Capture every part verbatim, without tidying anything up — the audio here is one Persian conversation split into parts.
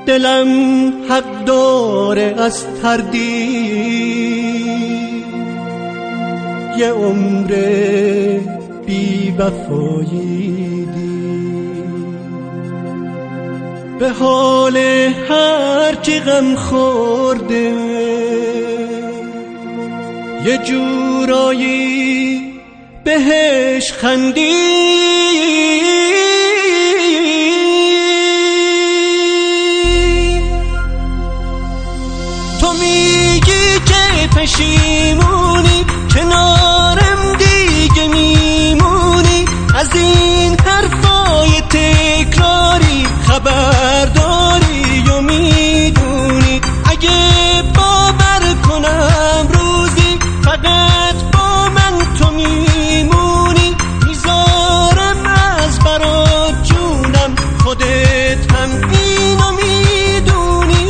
دلم حق داره از تردید یه عمر بی وفایی دی به حال هر کی غم خورده یه جورایی بهش خندید. تو میگی که پشیمونی کنارم دیگه میمونی، از این حرفای تکراری خبرداری و میدونی. اگه باور کنم روزی فقط با من تو میمونی، میذارم از برات جونم، خودت هم اینو میدونی.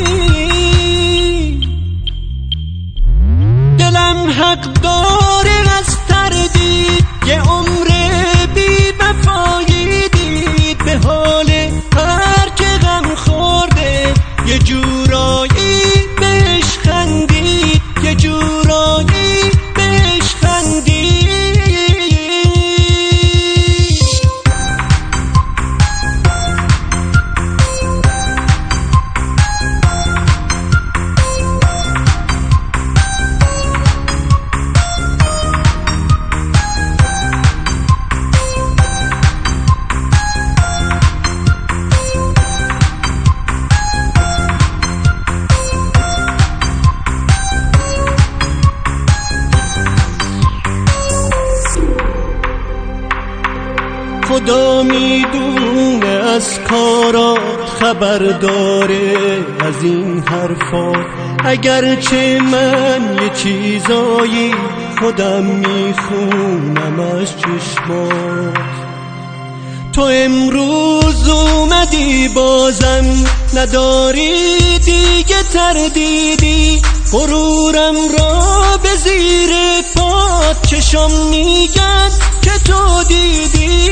دلم حق داره از تردید یه عمر بی وفایی دید به حال هر که غم خورده یه جورایی بهش خندید، یه جورایی بهش خندید. خدا میدونه از کارات خبر داره از این حرفا، اگرچه من یه چیزایی خودم میخونم از چشمات. تو امروز اومدی بازم نداری دیگه تردیدی، غرورم را به زیر پات چشم میگن که تو دیدی.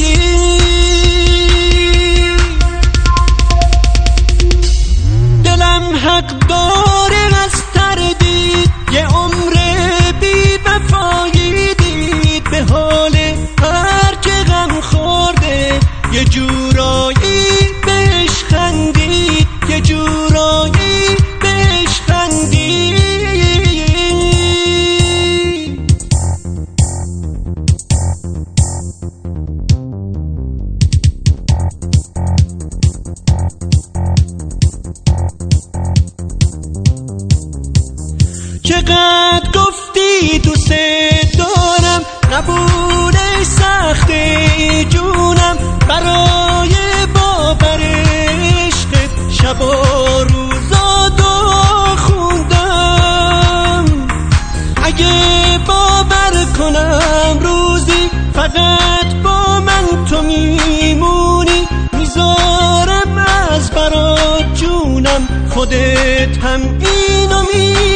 دلم حق داره از تردید یه عمر بی وفایی دید به حال هر که غم خورده یه جورایی بهش خندید، یه جورایی بهش خندید. چقدر گفتی دوست دارم، قبولش سخته جونم، برای باور عشقت شب و روزا دعا خوندم. اگه باور کنم روزی فقط با من تو میمونی، میذارم از برات جونم، خودت هم اینو میدونی.